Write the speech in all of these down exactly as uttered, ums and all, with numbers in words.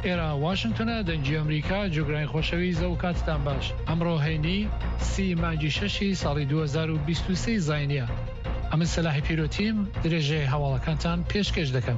ئێرە واشنگتنە دەنگی ئەمریکا جوگرانی خۆشەویست و کاتتان باش. ئەمڕۆ هەینی سی مانگی شەشی ساڵی دوو هەزار و بیست و سێ زاینیە. ئەمن سەلاحی پیرۆتیم درێژەی هەواڵەکانتان پێشکەش دەکەم.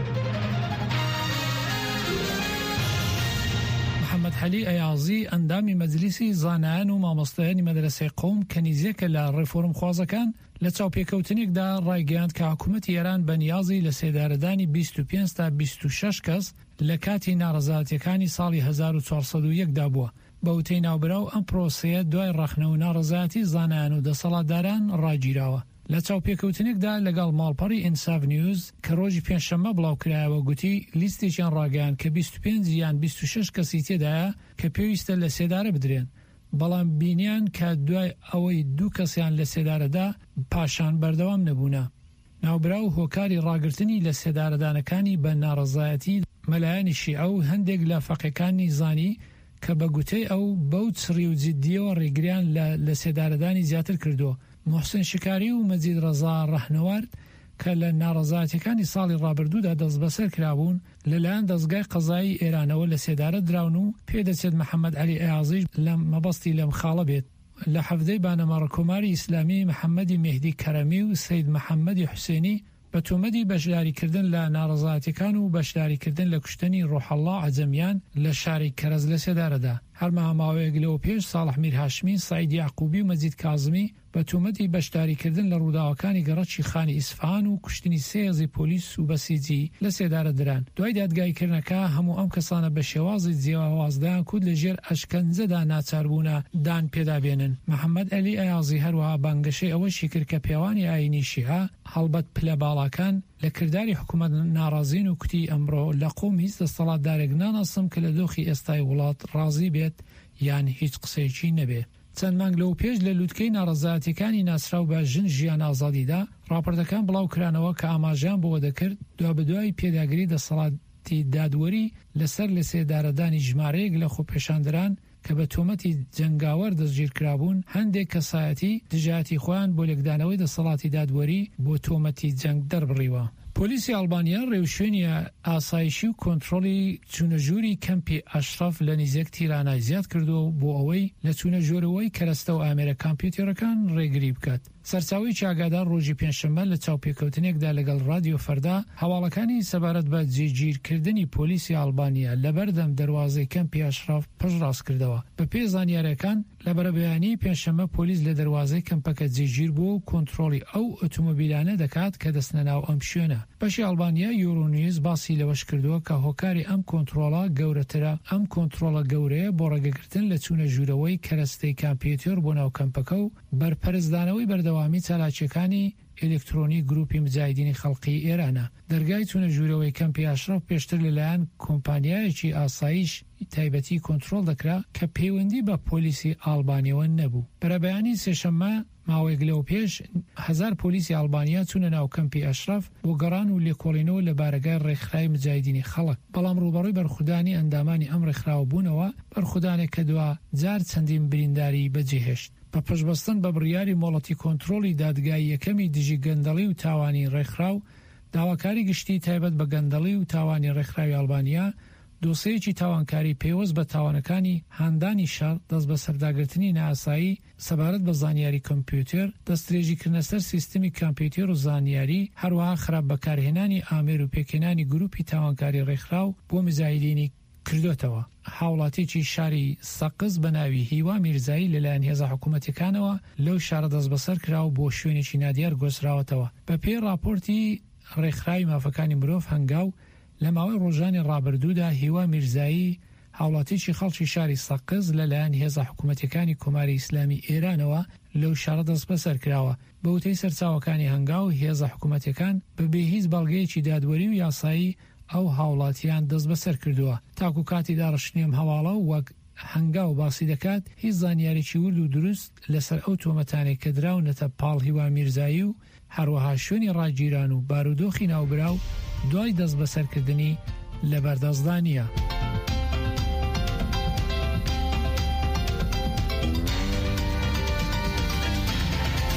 محەممەد حەلی ئەیازی ئەندامی مەجلیسی زانایان و مامۆستایانی مەدرسەی قەوم کە نزیکە لە ڕێفۆرم خوازەکان لە چاوپێکەوتنێکدا ڕایگەیاند کە حکوومەتی ئێران بە نیازی لە سێدارەدانی بیست و پێنج تا بیست و شەش کەس لە کاتی ناڕەزایەتیەکانی ساڵی هەزار و چوارسەد و یەک دا بووە. بە وتەی ناوبراو ئەم پرۆسەیە دوای ڕەخنە و ناڕەزایەتی زانایان و دەسەڵاتداران ڕاگیراوە. لە چاوپێکەوتنێکدا لەگەڵ ماڵپەڕی ئینساف نیوز کە ڕۆژی پێنجشەممە بڵاوکرایەوە گوتی لیستێکیان ڕاگەیاند کە بیست و پێنج یان بیست و شەش کەسی تێدایە کە پێویستە لە سێدارە بدرێن، بەڵام بینیان کە دوای ئەوەی دوو کەسیان لە سێدارەدا پاشان بەردەوام نەبوونە. ناوبراو هۆکاری ڕاگررتنی لە سێدارەدانەکانی بە ناڕەزایەتی مەلایانی شیعە و هەندێک لە فەقێکانی زانی کە بە گوتەی ئەو بەو چڕی و جددیەوە ڕێگریان لە سێدارەدانی زیاتر کردووە. محسن شکاری و مەجید ڕەزا ڕەهنەوارد کە لە ناڕەزایەتیەکانی ساڵی ڕابردوودا دەست بەسەر کرابوون لەلایەن دەستگای قەزایی ئێرانەوە لە سێدارە دراون و پێدەچێت محەممەد عەلی ئەیازی لە مەبەستی لەم خاڵە بێت. لە حەفدەی بانەماڕە کۆماری ئیسلامی محەممەدی مهدی کەرەمی و سەید محەممەدی حوسێنی بە تۆمەتی بەشداریکردن لە ناڕەزایەتیەکان و بەشداریکردن لە کوشتنی ڕۆحەڵڵا عەجەمیان لە شاری کەرەز لە سێدارەدا. هەرمەها ماوەیەک لەوە پێش ساڵح میر هاشمی، سعید یعقوبی و مەجید کازمی بە تۆمەتی بەشداریکردن لە ڕووداوەکانی گەڕەکی خانی ئیسفهان و کوشتنی سێ هەزی پۆلیس و بەسیجی لە سێدارە دران. دوای دادگایکردنەکە هەموو ئەم کەسانە بە شێوازی جیاوازدایان کورد لە ژێر ئەشکەنجەدا ناچاربوونە دان پێدابێنن. محەممەد عەلی ئەیازی هەروەها بانگەشەی ئەوەشی کرد کە پێوانی ئاینی شیعە هەڵبەت پلە باڵاکان لە کردداری حکوومەت ناڕازین و کوتی ئەمڕۆ لە قۆم هیچ دەسەڵاتدارێک ناناسم کە لە دۆخی ئێستای وڵات ڕازی بێت یان هیچ قسەیەکی نەبێ. چەند مانگ لەو پێش لە لووتکەی ناڕەزایەتیەکانی ناسراو بە ژن ژیان ئازادیدا راپۆرتەکان بڵاو کرانەوە کە ئاماژیان بۆ دەکرد دوا بەدوای پێداگری دەسەڵاتی دادوەری لەسەر لە سێدارەدانی ژمارەیەک لە خۆپێشاندران کە بە تۆمەتی جەنگاوەر دەستگیر کرابوون هەندێک کەسایەتی دژایەتی خۆیان بۆ لێکدانەوەی دەسەڵاتی دادوەری بۆ تۆمەتی جەنگ دەربڕیوە. پۆلیسی ئەڵبانیا ڕێوشوێنی ئاسایشی و کۆنتڕۆلی چوونەژووری کەمپی ئەشرەف لە نزیک تیرانای زیاد کردو بۆ ئەوەی لە چوونەژۆرەوەی کەرەستە و ئامێرە کامپیوتەرەکان ڕێگری بکات. سەرچاوی چاگادار ڕۆژی پێنجشەممە لە چاوپێکەوتنێکدا لەگەڵ رادیۆ فەردا هەواڵەکانی سەبارەت بە جێگیرکردنی پۆلیسی ئەڵبانیا لە بەردەم دەواازەی کەمپی ئەشرەف پشتڕاست کردەوە. بە پێی زانیاریەکان لە بەرەبەیانی پێنجشەممە پۆلیس لە دەواازەی کەمپەکە جێگیر بوو و کۆنتڕۆلی ئەو ئۆتۆمۆبیلانە دەکات کە دەستنە ناو ئەم شوێنە. بەشی ئەڵبانیا یورۆنیوز باسی لەوەش کردووە کە هۆکاری ئەم کۆنتڕۆڵە گەورەترە. ئەم کۆنتڕۆڵە گەورەیە بۆ ڕێگەگرتن لە چوونەژوورەوەی کەرەستەی کامپیوتەر بۆ ناو کەمپەکە و بەرپەرزدانەوەی بەردەوامی چالاکیەکانی ئێلکترۆنی گروپی مجاهیدینی خەڵقی ئێرانە. دەرگای چوونەژوورەوەی کەمپی ئاشرەف پێشتر لەلایەن کۆمپانیایەکی ئاسایش تایبەتی کۆنتڕۆڵ دەکرا کە پەیوەندی بە پۆلیسی ئەڵبانیەوە نەبوو. بەرەبەیانی سێشەممە ماوەیەک لەو پێش هەزار پۆلیسی ئەڵبانیا چوونە ناو کەمپی ئەشرەف بۆ گەڕان و لێکۆڵینەوە لە بارگای ڕێکخراوی مجاهیدینی خەڵک. بەڵام ڕوبەڕووی بەرخودانی ئەندامانی ئەم ڕێکخراوە بوونەوە بەرخودانێک کە دوا جار چەندین برینداری بەجێهێشت. بە پشتبەستن بە بڕیاری مۆڵەتی کۆنتڕۆلی دادگای یەکەمی دژی گەندەڵی و تاوانی ڕێکخراو داواکاری گشتی تایبەت بە گەندەڵی و تاوانی ڕێکخراوی ئەڵبانیا دۆسەیەکی تاوانکاری پێوەست بە تاوانەکانی هاندانی شار دەست بە سەرداگرتنی نائاسایی سەبارەت بە زانیاری کۆمپیوتەر، دەستدرێژیکردنە سەر سیستمی کۆمپیوتەر و زانیاری، هەروەها خراپ بەکارهێنانی ئامێر و پێکێنانی گروپی تاوانکاری ڕێکخراو بۆ مجاهیدینی کردوتەوە. هاوڵاتێکی شاری سەقز بە ناوی هیوا میرزایی لەلایەن هێزە حکوومەتیەکانەوە لەو شارە دەست بەسەر کراو بۆ شوێنێکی نادیار گۆسراوەتەوە. بە پێی راپۆرتی ڕێکخراوی مافەکانی مرۆڤ هەنگاو لە ماوەی ڕۆژانی ڕابردوودا هیوا میرزایی هاوڵاتێکی خەڵکی شاری سەقز لەلایەن هێزە حکوومەتیەکانی کۆماری ئیسلامی ئێرانەوە لەو شارە دەست بەسەر کراوە. بە وتەی سەرچاوەکانی هەنگاو هێزە حکوومەتیەکان بەبێ هیچ بەڵگەیەکی دادوەری و یاسایی ئەو هاوڵاتیان دەست بەسەر کردووە. تاکو کاتی داڕشتنیم هەواڵە و وەک هەنگاو باسی دەکات هیچ زانیارێکی ورد و دروست لەسەر ئەو تۆمەتانێک کە دراونەتە پاڵ هیوا میرزایی و هەروەها شوێنی ڕاگیران و بارودۆخی ناوبراو دوای دەست بەسەرکردنی لە بەردەستدانیە.